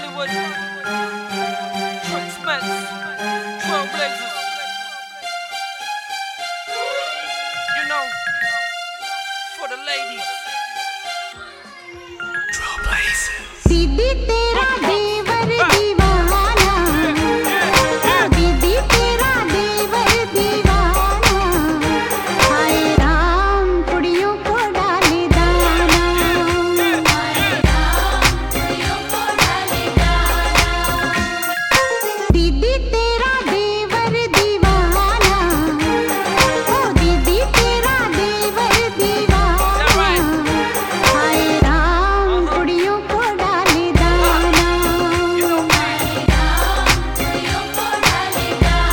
Hollywood, Tricks Mets, Trailblazers. You know, for the ladies. Trailblazers. दीदी तेरा देवर दीवाना, दीदी तेरा देवर दीवाना, हाय राम कुड़ियों को डाले दाना, हाय राम कुड़ियों को डाले दाना। दीदी तेरा देवर दीवाना, ओ दीदी तेरा देवर दीवाना, हाय राम कुड़ियों को डाले दाना, हाय राम कुड़ियों को डाले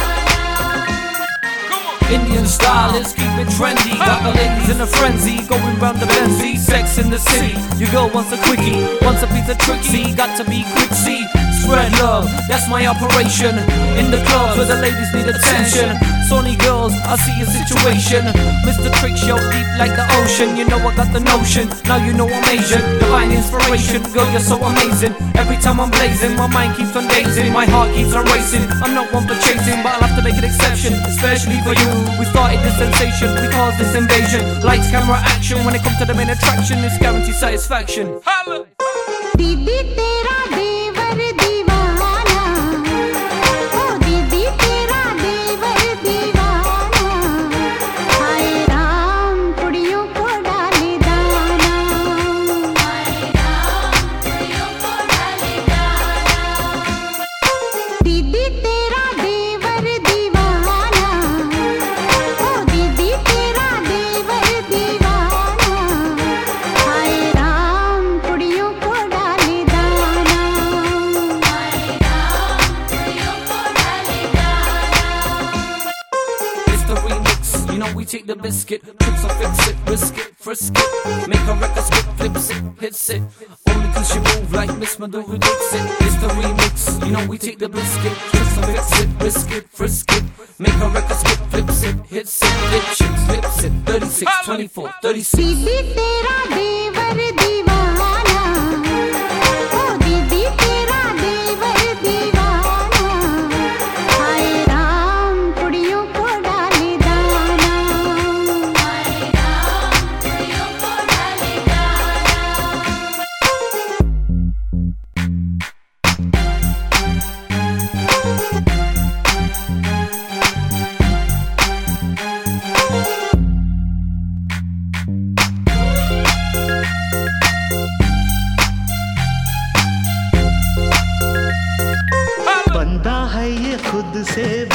दाना। Indian style is keep it trendy. Got the ladies in a frenzy, going round the Benzie. Sex in the city, your girl wants a quickie, wants a piece of Trixie. Got to be quick, see, spread love, that's my operation. In the clubs where the ladies need attention. Sony girls, I see your situation. Mr. Tricks, yo, deep like the ocean. You know I got the notion, now you know I'm Asian. Divine inspiration, girl, you're so amazing. Every time I'm blazing, my mind keeps on dazing. My heart keeps on racing. I'm not one for chasing, but I'll have to make an exception, especially for you. We started this sensation, we caused this invasion. Lights, camera, action. When it comes to the main attraction, it's guaranteed satisfaction. Holla! दीदी तेरा देवर दीवाना, ओ दीदी तेरा देवर दीवाना, हाय राम कुड़ियों को डाले दाना, हाय राम कुड़ियों को डाले दाना। दीदी तेरा देवर दीवाना, ओ दीदी तेरा देवर दीवाना, हाय राम कुड़ियों को डाले दाना, हाय राम कुड़ियों को डाले दाना। It's the remix, you know we take the biscuit, trips and fix it, risk it, frisk it, make a record skip, flips it, hits it. Only cause she move like Miss Maduro dicks it. It's the remix, you know we take the biscuit, trips and fix it, risk it, frisk it, make a record skip, flips it, hits it, flips it, flips it, 36, 24, 36. दीदी तेरा देवर दीवाना, ओ दीदी तेरा देवर दीवाना, हाय राम कुड़ियों को डाले दाना, हाय राम कुड़ियों को डाले बंदा है ये खुद से